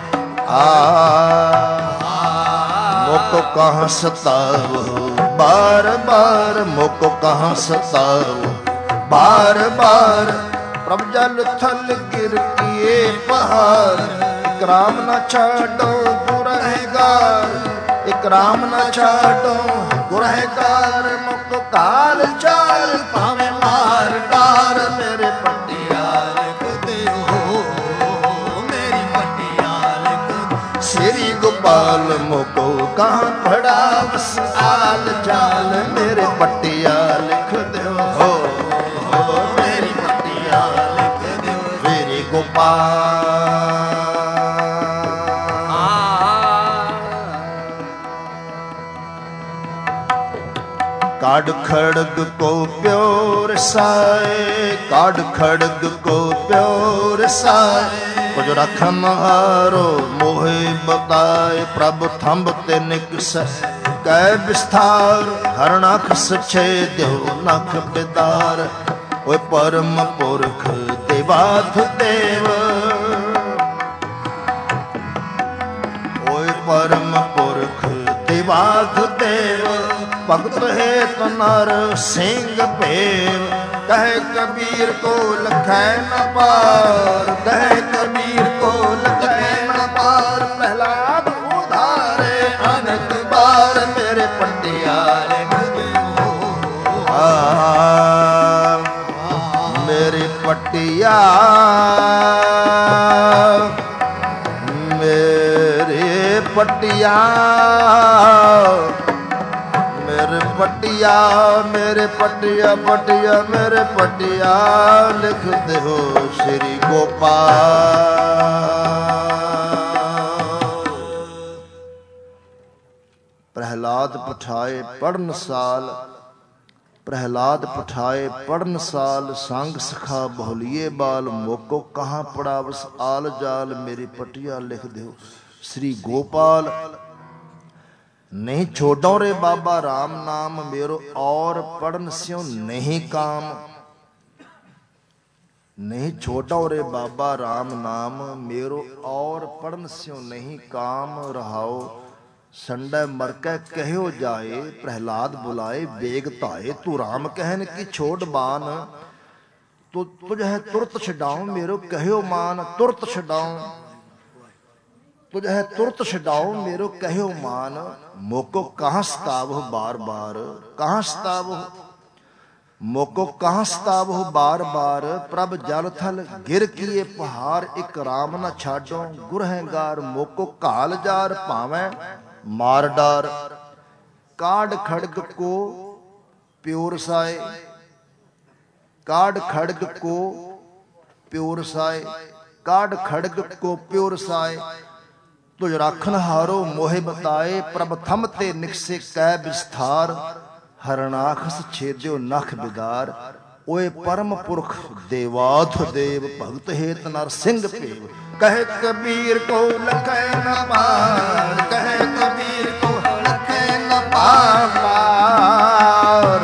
Speaker 1: मोको कहाँ सताओ बार बार मोको कहाँ सताओ बार बार प्रभ जल थल गिर किए पहाड़ एक राम न छाड़ो गुरहगार एक राम न छाड़ो गुरहगार मुको काल चाल पावे मार डार मेरे पटियाल कुदे हो मेरी पटियाल कुदे श्री गोपाल मुको कहाँ पड़ा बस आल चाल मेरे पटियाल लिख दो हो मेरी पटियाल लिख दो मेरी गोपाल काड खड़ग को प्योर साए काड खड़ग को प्योर साए कुछ रखन हारो मोहे बताए प्रभ थंब ते निकस कै विस्तार हर नख सछे देव नख बिदार ओए परम पुरख देवाथ देव ओए परम पुरख देवाथ देव भगत हेत नर सिंह भेव कहे कबीर को लखै न पार कहे कबीर को लखै न पार प्रहलाद उधारे अनक बार मेरे पटियाल मेरी पटिया मेरे पटिया मेरे पटिया मेरे पटिया पटिया मेरे पटिया लिख दे हो श्री गोपाल। प्रहलाद पठाए पढ़न साल प्रहलाद पठाए पढ़न साल संग सखा बहुलिए बाल मोको कहाँ पड़ावस आल जाल मेरी पटिया लिख दो श्री गोपाल। नहीं छोड़ो रे बाबा राम नाम मेरो और पढ़न स्यों नहीं काम नहीं छोड़ो रे बाबा राम नाम मेरो और पढ़न स्यों नहीं काम रहाओ संडे मर के कहो जाए प्रहलाद बुलाए बेग ताए तू राम कहन की छोड़ बान तो तुझ है तुरत छडाऊं मेरो कहो मान तुरत छडाऊं तुझ है तुरत छडाऊं मेरो कहो मान मोको कहाँ सतावो बार बार कहाँ सतावो मोको कहाँ सतावो बार बार प्रभ जल थल गिर किए पहाड़ एक राम न छाडो गुरहगार मोको काल जार पावे मार डार काड खड़ग को प्योर साए काड खड़ग को प्योर साए काड खड़ग को प्योर साए तुझ राखन हारो मोहे बताए प्रभ थम ते निकसे कै विस्तार हरनाखस छेद्यो नख बिदार ओए परम पुरख देवाथ देव भगत हेत नर सिंह पेव कहे कबीर को लखै न पार कहे कबीर को लखै न पार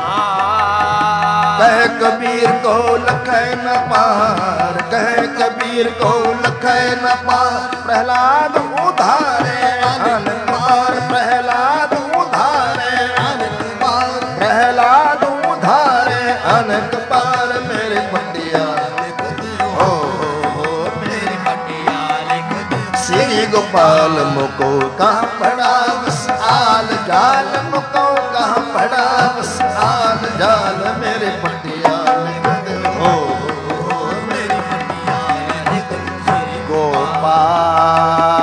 Speaker 1: कहे कबीर को लखै न पार कहे कबीर को लखै न पार प्रहलाद उधारे अनक पार प्रहलाद उधारे अनक पार प्रहलाद उधारे अनक पार मेरे पटिया हो मेरी पटिया लिख दे श्री गोपाल मुको कहाँ पड़ा बस आल जाल मुको कहाँ पड़ा बस आल जाल मेरे पटिया लिख दे हो मेरी पटिया लिख दे श्री गोपाल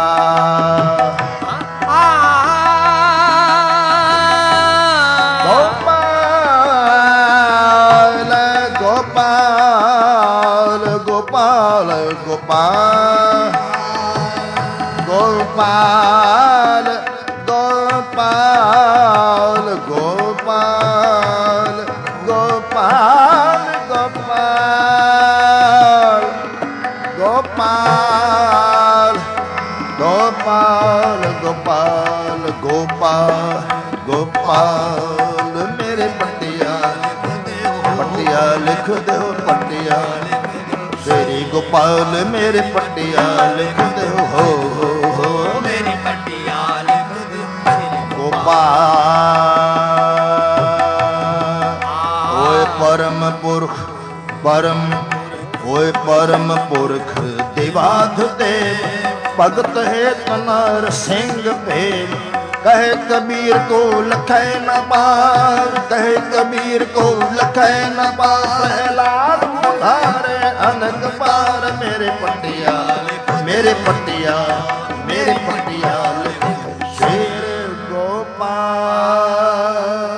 Speaker 1: गोपाल गोपाल गोपाल गोपाल गोपाल गोपाल ਗੋਪਾਲ ਮੇਰੇ ਪਟਿਆ ਪਟਿਆ ਲਿਖ ਦਿਓ ਪਟਿਆ ਸ੍ਰੀ ਗੋਪਾਲ ਮੇਰੇ ਪਟਿਆ ਲਿਖ ਦਿਓ ਹੋ
Speaker 3: ਮੇਰੀ ਪਟਿਆ ਲਿਖ ਦਿਓ
Speaker 1: ਗੋਪਾਲ ਓਏ ਪਰਮ ਪੁਰਖ ਪਰਮ ਓਏ ਪਰਮ ਪੁਰਖ ਦਿਵਾਧ ਦੇਵ ਭਗਤ ਹੈ ਤਨਰ ਸਿੰਘ ਭੇਲ ਕਹੇ ਕਬੀਰ ਕੋ ਲਖੈ ਨ ਪਾਰ ਕਹੇ ਕਬੀਰ ਕੋ ਲਖੈ ਨ ਪਾਰ ਪ੍ਰਹਿਲਾਦ ਮੁਹਾਰੇ ਅਨਕ ਪਾਰ ਮੇਰੇ ਪਟਿਆ ਮੇਰੇ ਪਟਿਆ ਮੇਰੇ ਪਟਿਆ ਸ਼ੇਰ ਗੋਪਾਲ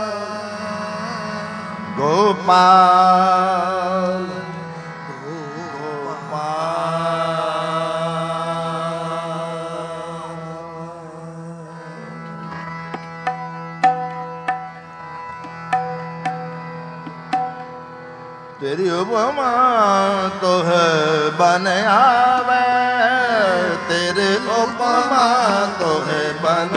Speaker 1: ਗੋਪਾਲ तेरी उपमा तो है बन आवे तेरे उपमा तो है बन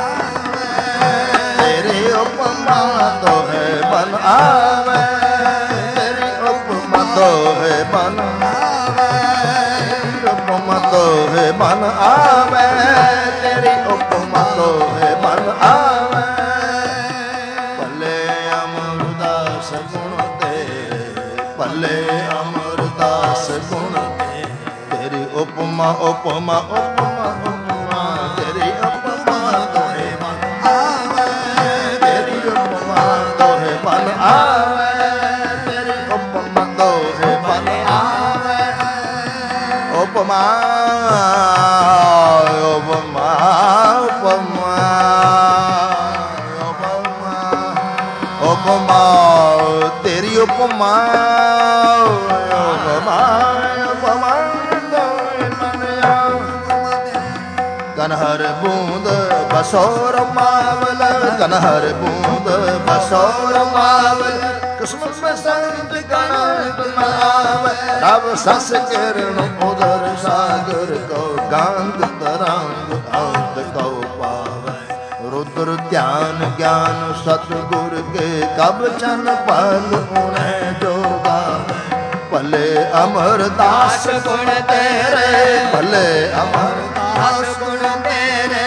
Speaker 1: तेरी उपमा तो है बन आवे तेरी उपमा तो है बन उपमा तो है बन आवे तेरी उपमा तो है बन आवे भले अमरदास गुण भले अमरदास गुण तेरी उपमा उपमा उपमा उपमा तेरी उपमा तो है मन आवे तेरी उपमा तो है मन आवे तेरी उपमा तो है मन आवे उपमा उपमा उपमा उपमा उपमा तेरी उपमा कनहर बूंद बसोर मावल कनहर बूंद बसोर मावल किस्मत में संत गणत मनावे रब सस किरण उदर सागर को गांग तरंग अंत को पावे रुद्र ध्यान ज्ञान सतगुर के कब चन पल उन्हें जोगा भले अमरदास गुण तेरे भले अमरदास गुण तेरे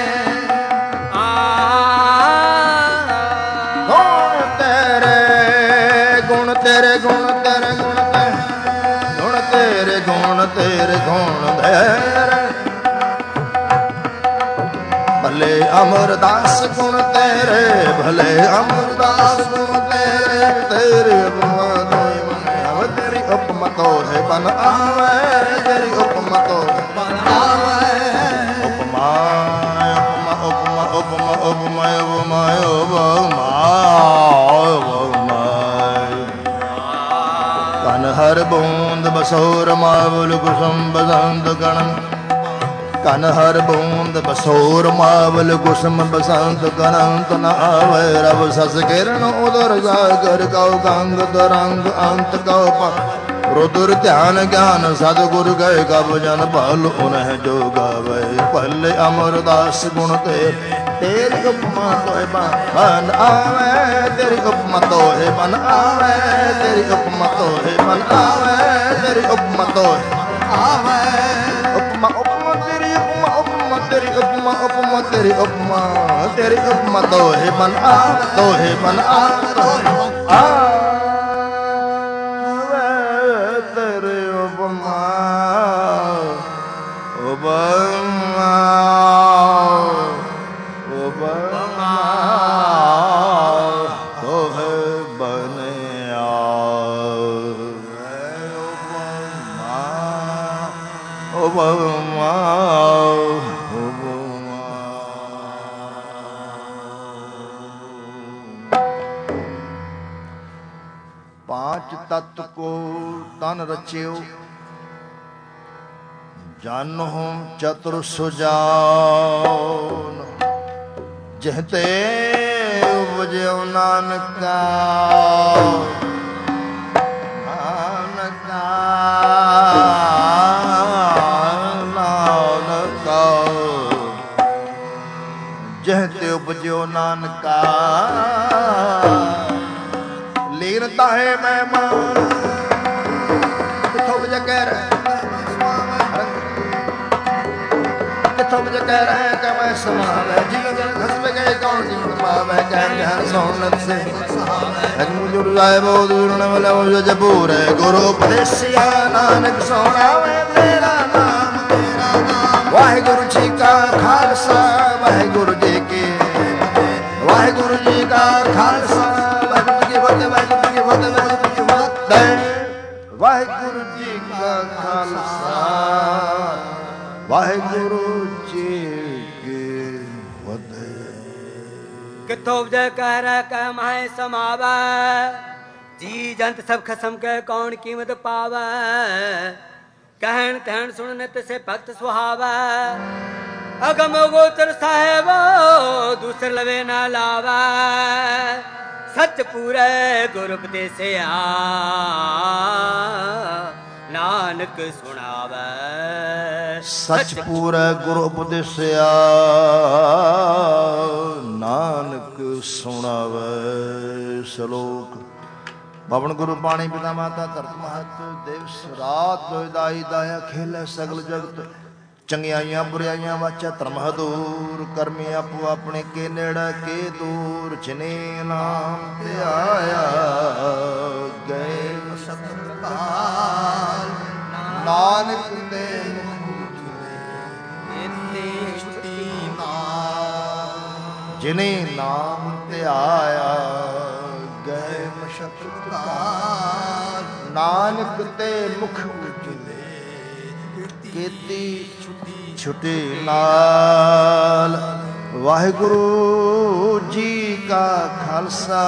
Speaker 1: गुण तेरे गुण तेरे गुण तेरे गुण तेरे गुण तेरे भले अमरदास गुण तेरे भले अमरदास गुण तेरे तेरे तेरी उपमा तो है बन आवे तेरी उपमा तो है बन आवे उपमा उपमा उपमा उपमा उपमा उपमा उपमा कनहर बूंद बसोर मावल कुसुम बसंत गणन कनहर बूंद बसोर मावल कुसुम बसंत गणंत न आवे रब सस किरण उदर सागर कौ गंग तरंग अंत कौ रुद्र ध्यान ज्ञान सतगुरु गए कब जन भल उन्हें जो गावे भले अमरदास गुण तेरी उपमा तो है बन आवे तेरी उपमा तो है बन आवे तेरी उपमा तो है बन आवे तेरी उपमा तो है आवे उपमा उपमा तेरी उपमा उपमा तेरी उपमा उपमा तेरी उपमा तेरी उपमा तो है बन आवे तो है बन आवे तो है तेरी उपमा उपमा उपमा तो है बने उपमा उपमा पांच तत्व को तन रचियो जानहु चतुर सुजान जहते उपजो नानका नानका नानका जहते उपजो ਕਿਥੋਂ ਵਜ ਕਹਿ ਰਹਿ ਕਿਥੋਂ ਵਜ ਕਹਿ ਰਹਿ ਕਿ ਮੈਂ ਸਮਾਵੈ ਜੀਵਨ ਖਸਮ ਗਏ ਕੌਣ ਜੀਵਨ ਪਾਵੈ ਕਹਿ ਗਿਆਨ ਸੋਣ ਨਸੇ ਅਜਮੁ ਜੁਰ ਜਾਏ ਬੋਧ ਵਿਰਣ ਵਲੇ ਉਹ ਜਪੂਰ ਗੁਰੂ ਉਪਦੇਸਿਆ ਨਾਨਕ ਸੋਣਾਵੇ ਤੇਰਾ ਨਾਮ ਵਾਹਿਗੁਰੂ ਜੀ ਕਾ ਖਾਲਸਾ ਵਾਹਿਗੁਰੂ ਜੀ ਕੀ ਵਾਹਿਗੁਰੂ ਜੀ ਕਾ ਖਾਲਸਾ ਵਾਹਿਗੁਰੂ ਜੀ ਕੀ ਫਤਿਹ ਵਾਹਿਗੁਰੂ ਜੀ ਕੀ ਫਤਿਹ ਵਾਹਿਗੁਰੂ ਜੀ ਕਾ ਖਾਲਸਾ ਵਾਹਿਗੁਰੂ ਜੀ ਕੀ ਫਤਿਹ।
Speaker 3: ਕਿਥੋਂ ਵਜੈ ਕਹਿ ਰਹਿ ਕਹਿ ਮਾਹੇ ਸਮਾਵੈ ਜੀ ਜੰਤ ਸਭ ਖਸਮ ਕੇ ਕੌਣ ਕੀਮਤ ਪਾਵੈ ਕਹਿਣ ਕਹਿਣ ਸੁਣ ਨਿਤ ਸੇ ਭਗਤ ਸੁਹਾਵੈ ਅਗਮ ਗੋਚਰ ਸਾਹਿਬ ਦੂਸਰ ਲਵੇ ਨਾ ਲਾਵੈ ਸੱਚ ਪੂਰੇ ਗੁਰ ਉਪਦੇਸਿਆ ਨਾਨਕ ਸੁਣਾਵੈ
Speaker 1: ਸੱਚ ਪੂਰੇ ਗੁਰ ਉਪਦੇਸਿਆ ਨਾਨਕ ਸੁਣਾਵੈ। ਸ਼ਲੋਕ ਪਵਨ ਗੁਰੂ ਪਾਣੀ ਪਿਤਾ ਮਾਤਾ ਧਰਤ ਮਹਤ ਦਿਵਸ ਰਾਤ ਦੋਇਦਾਈ ਦਾਇਆ ਖੇਲੇ ਸਗਲ ਜਗਤ ਚੰਗਿਆਈਆਂ ਬੁਰਾਈਆਂ ਵਾਚਾ ਧਰਮ ਹਦੂਰ ਕਰਮੀ ਆਪੋ ਆਪਣੇ ਕੇ ਨੇੜੇ ਕੇ ਦੂਰ ਜਿਨੇ ਨਾਮ ਤੇ ਆਇਆ ਗਏ ਸਤਿਕਾਰ ਨਾਨਕ ਦੇ ਜਿਨੇ ਨਾਮ ਤੇ ਆਇਆ ਗਏ ਮਸ਼ਕਤਕਾਰ ਨਾਨਕ ਤੇ ਮੁਖ ਉਜਲੇ ਕੀਤੀ ਛੁਟੀ ਨਾਲ ਵਾਹਿਗੁਰੂ ਜੀ ਕਾ ਖਾਲਸਾ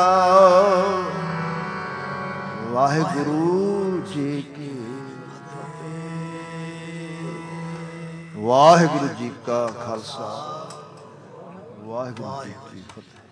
Speaker 1: ਵਾਹਿਗੁਰੂ ਜੀ ਕੀ ਵਾਹਿਗੁਰੂ ਜੀ ਕਾ ਖਾਲਸਾ ਵਾਹਿਗੁਰੂ ਜੀ ਕੀ ਫਤਿਹ।